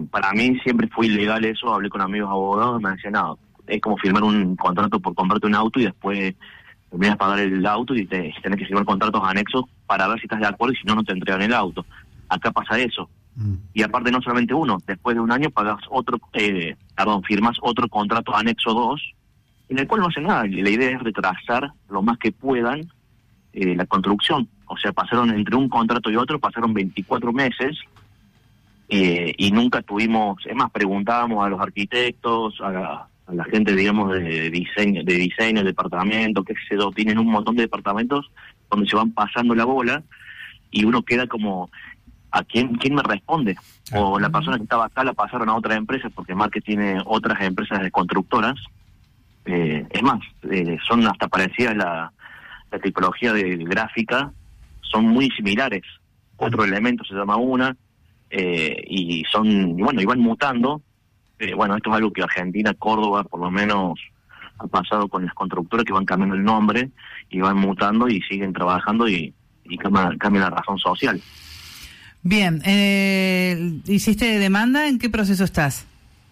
para mí siempre fue ilegal eso. Hablé con amigos abogados y me decían, no, es como firmar un contrato por comprarte un auto y después terminas de pagar el auto y tenés que firmar contratos anexos para ver si estás de acuerdo y si no, no te entregan el auto. Acá pasa eso. Y aparte no solamente uno, después de un año pagas firmas otro contrato anexo 2, en el cual no hacen nada. La idea es retrasar lo más que puedan la construcción. O sea, pasaron entre un contrato y otro, pasaron 24 meses y nunca tuvimos, es más, preguntábamos a los arquitectos, a la gente, digamos, de diseño, departamento, qué sé yo, tienen un montón de departamentos donde se van pasando la bola y uno queda como, ¿a quién me responde? O la persona que estaba acá la pasaron a otra empresa, porque Marque tiene otras empresas de constructoras. Es más, son hasta parecidas la tipología de gráfica, son muy similares. Otro elemento se llama una, y van mutando. Esto es algo que Argentina, Córdoba, por lo menos ha pasado con las constructoras, que van cambiando el nombre y van mutando y siguen trabajando y cambia la razón social. Bien, ¿hiciste demanda? ¿En qué proceso estás?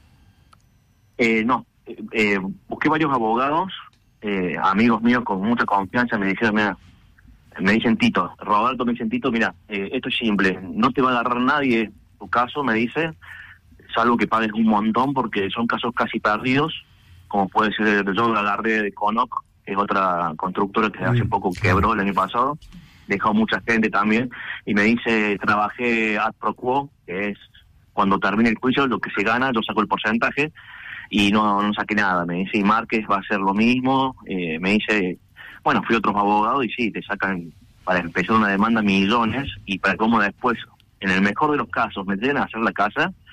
No, busqué varios abogados, amigos míos con mucha confianza, me dicen Tito, Roberto, mira, esto es simple, no te va a agarrar nadie tu caso, me dice, salvo que pagues un montón porque son casos casi perdidos, como puede ser yo la agarré de Conoc, que es otra constructora que hace poco quebró el año pasado, dejó mucha gente también, y me dice, trabajé ad pro quo, que es cuando termine el juicio, lo que se gana, yo saco el porcentaje, y no saqué nada. Me dice, y Márquez va a hacer lo mismo. Me dice, fui a otros abogados y sí, te sacan para empezar una demanda millones, y para cómo después, en el mejor de los casos, me llegan a hacer la casa